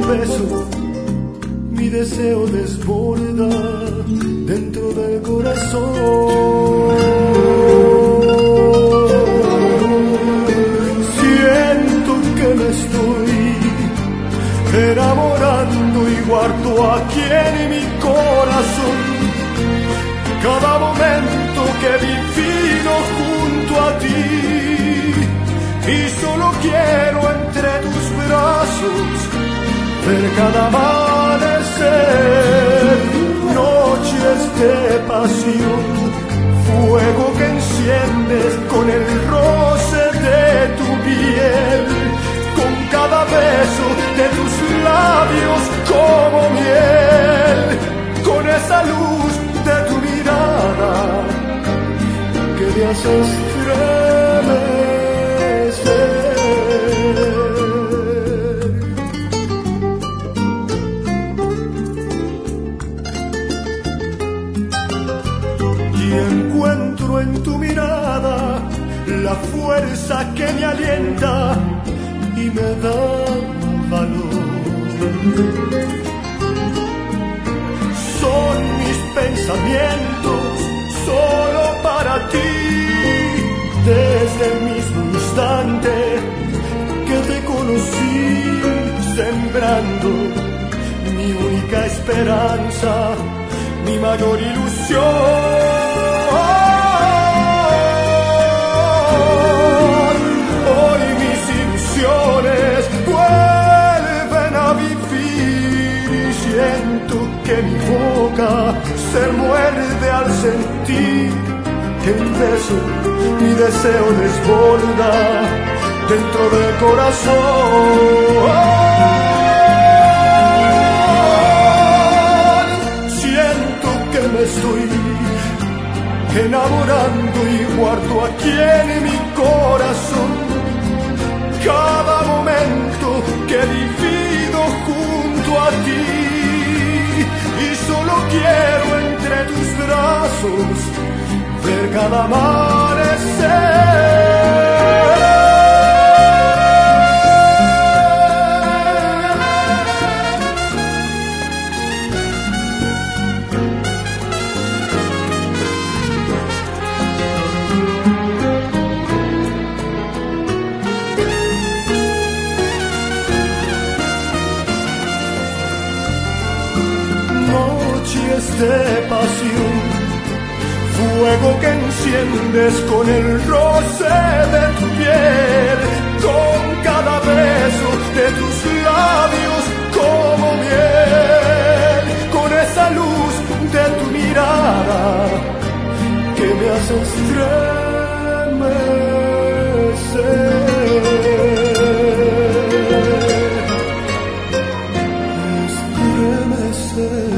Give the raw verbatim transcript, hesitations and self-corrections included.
beso, mi deseo desborda dentro del corazón. Siento que me estoy enamorando y guardo aquí en mi corazón cada momento que he vivido junto a ti. Y solo quiero entre tus brazos ver cada amanecer, noches de pasión, fuego que enciendes con el roce de tu piel, con cada beso de tus labios como miel, con esa luz de tu mirada que me hace estremecer. Y encuentro en tu mirada la fuerza que me alienta y me da valor. Son mis pensamientos solo para ti, desde el mismo instante que te conocí, sembrando mi única esperanza, mi mayor ilusión. Hoy mis ilusiones vuelven a vivir y siento que mi boca se muerde al sentir que un beso mi deseo desborda dentro del corazón. Siento que me estoy enamorando y guardo aquí en mi corazón cada momento que he vivido junto a ti. Y solo quiero entre tus brazos ver cada amanecer. Noches de pasión, fuego que enciendes con el roce de tu piel, con cada beso de tus labios como miel, con esa luz de tu mirada que me hace estremecer, estremecer.